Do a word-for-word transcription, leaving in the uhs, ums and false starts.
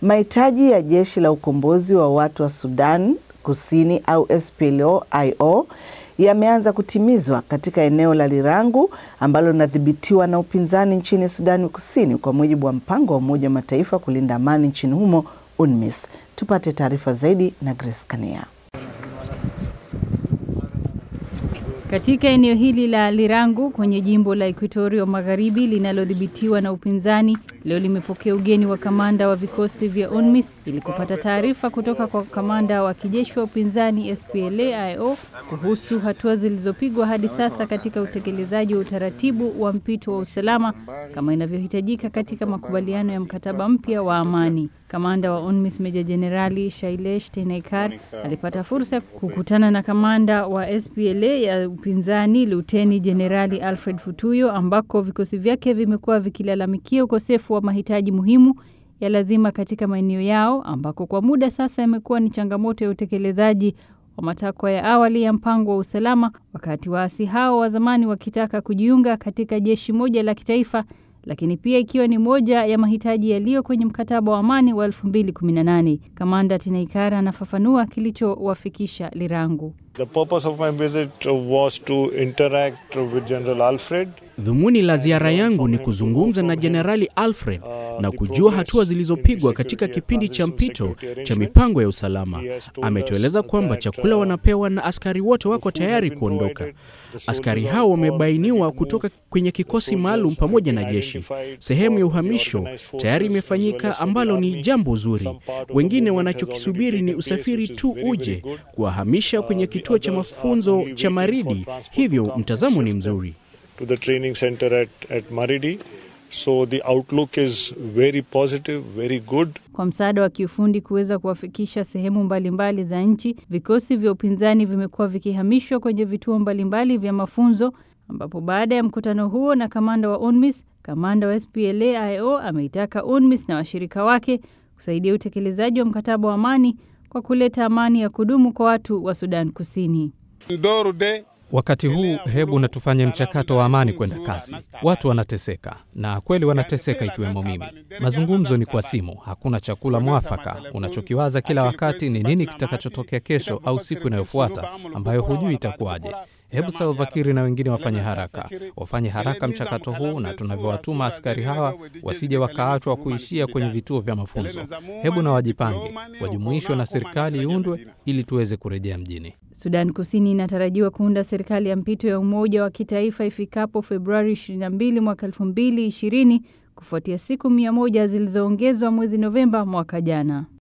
Mahitaji ya jeshi la ukombozi wa watu wa Sudan Kusini au S P L I O yameanza kutimizwa katika eneo la Lirangu ambalo linadhibitiwa na upinzani nchini Sudan Kusini kwa mujibu wa mpango wa Umoja wa Mataifa kulinda amani nchini humo UNMISS. Tupate taarifa zaidi na Grace Kania. Katika eneo hili la Lirangu kwenye jimbo la Equatoria Magharibi linalodhibitiwa na upinzani, leo limepokea ugeni wa kamanda wa vikosi vya UNMISS ili kupata taarifa kutoka kwa kamanda wa kijeshi wa upinzani S P L I O kuhusu hatua zilizopigwa hadi sasa katika utekelezaji wa utaratibu wa mpito wa usalama kama inavyohitajika katika makubaliano ya mkataba mpya wa amani. Kamanda wa UNMISS Meja Jenerali Shailesh Tenaikar alipata fursa kukutana na kamanda wa S P L A ya upinzani Luteni Jenerali Alfred Futuyo, ambako vikosi vyake vimekuwa vikilalamikia ukosefu wa mahitaji muhimu ya lazima katika maeneo yao, ambako kwa muda sasa imekuwa ni changamoto ya utekelezaji wa matakwa ya awali ya mpango wa usalama, wakati waasi hao wa zamani wakitaka kujiunga katika jeshi moja la kitaifa, lakini pia ikiwa ni moja ya mahitaji yaliyo kwenye mkataba wa amani wa elfu mbili kumi na nane. Kamanda Tenaikara anafafanua kilichowafikisha Lirangu. The purpose of my visit was to interact with General Alfred. Dhumuni la ziara yangu ni kuzungumza na Jenerali Alfred na kujua hatua zilizopigwa katika kipindi cha mpito cha mipango ya usalama. Ametueleza kwamba chakula wanapewa na askari wote wako tayari kuondoka. Askari hao wamebainiwa kutoka kwenye kikosi maalum pamoja na jeshi. Sehemu ya uhamisho tayari imefanyika, ambalo ni jambo zuri. Wengine wanachokisubiri ni usafiri tu uje kuwahamisha kwenye kituo cha mafunzo cha Maridi, hivyo mtazamo ni mzuri. To the training center at, at Maridi. So the outlook is very positive, very good. Kwa msaada wa kiufundi kuweza kuwafikisha sehemu mbalimbali za nchi, vikosi vya upinzani vimekuwa vikihamishwa kwenye vituo mbalimbali vya mafunzo, ambapo baada ya mkutano huo na kamanda wa UNMISS, kamanda wa S P L I O ameitaka UNMISS na washirika wake kusaidia utekelezaji wa mkataba wa amani kwa kuleta amani ya kudumu kwa watu wa Sudan Kusini. Wakati huu hebu na tufanye mchakato wa amani kwenda kasi. Watu wanateseka, na kweli wanateseka ikiwemo mimi. Mazungumzo ni kwa simu, hakuna chakula mwafaka. Unachokiwaza kila wakati ni nini kitakachotokea kesho au siku inayofuata ambayo hujui itakuwaje. Hebu Salva Kiir na wengine wafanye haraka. Wafanye haraka mchakato huu, na tunavyowatuma askari hawa wasije wakaachwa kuishia kwenye vituo vya mafunzo. Hebu na wajipange, wajumuishwe na serikali iundwe ili tuweze kurejea mjini. Sudan Kusini inatarajiwa kuunda serikali ya mpito ya umoja wa kitaifa ifikapo Februari ishirini na mbili mwaka elfu mbili ishirini kufuatia siku mia moja zilizoongezwa mwezi Novemba mwaka jana.